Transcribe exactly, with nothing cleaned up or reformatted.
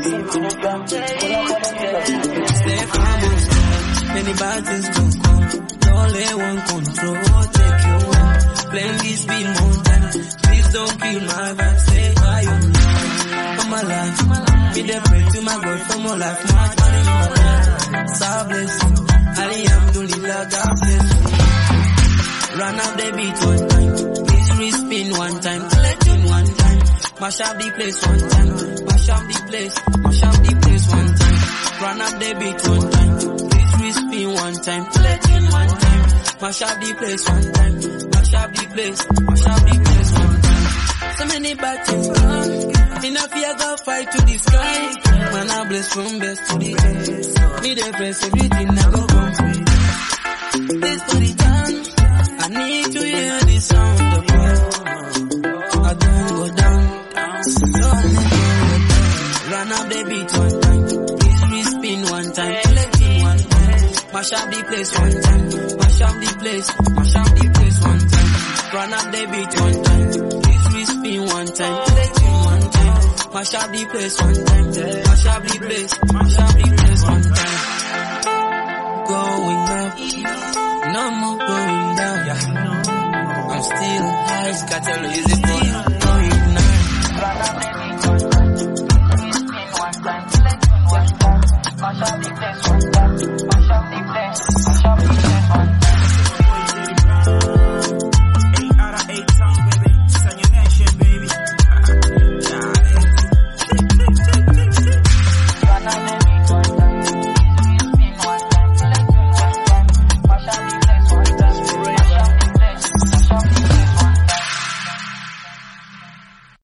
Many bad things will come. Don't let one control take you home. Playing this beat more time. Please don't kill my vibe. Stay by your life. I'm alive. Me the pray to my God for more life. Much money in my life. So blessing. Alhamdulillah, God bless you. Run up the beat one time. Please respin one time. Let in one time. Mash up the place one time. Mash up the place. Mash up the place one time. Run up the beat one time. Please respin one time. Let in one time. Mash up the place one time. Mash up the place. Mash up the place one time. So many bad things come. Enough fear go fight to the sky. Man I bless from best to the best. Need a press everything I go come free. This for the time. I need to hear the sound of love. I don't go down. So don't go down. Run up the beat one time. Please respin one time. Let in one time. Mash up the place one time. Mash up the place. Mash up the place one time. Run up the beat one time. Please respin one time. Let in one time. Mash up the place one time. Mash up the place. Mash up the place one time. Going up. No more going down. I'm still high. Scatter easy for